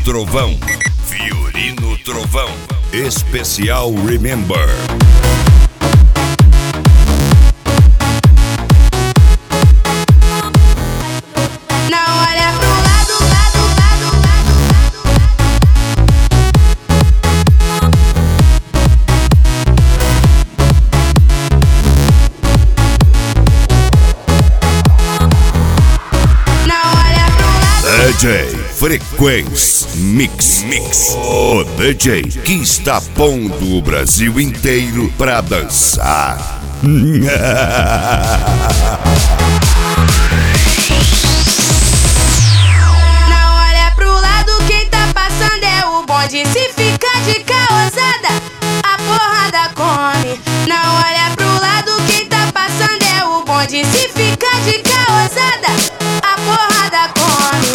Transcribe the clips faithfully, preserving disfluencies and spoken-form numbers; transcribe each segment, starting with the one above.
Trovão. Fiorino Trovão. Especial Remember. D J Frequência Mix Mix, o D J que está pondo o Brasil inteiro pra dançar. Não olha pro lado, quem tá passando é o bonde. Se ficar de causada, a porrada come. Não olha pro lado, quem tá passando é o bonde. Se ficar de causada, a porrada come.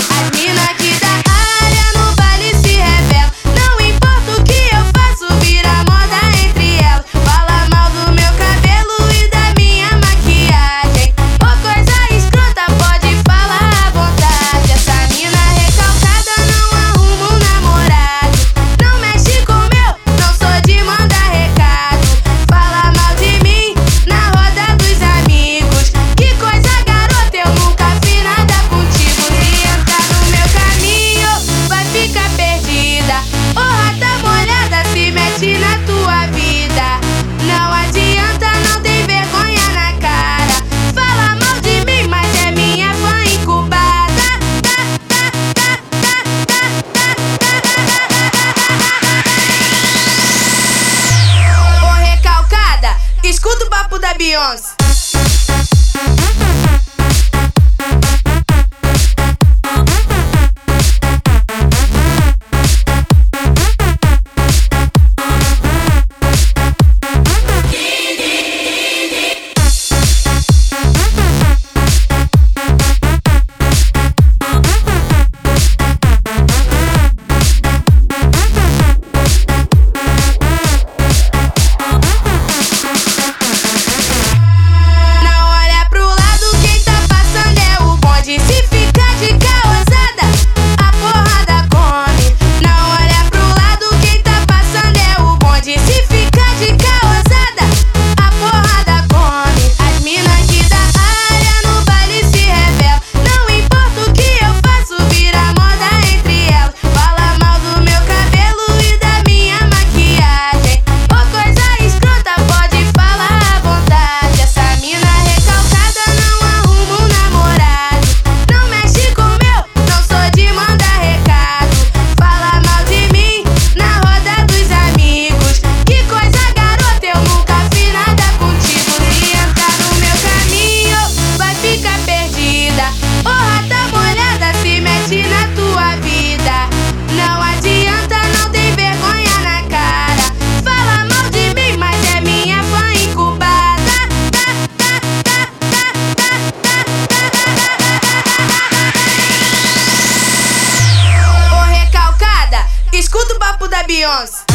Escuta o papo da Beyoncé. Escuta o papo da Beyoncé.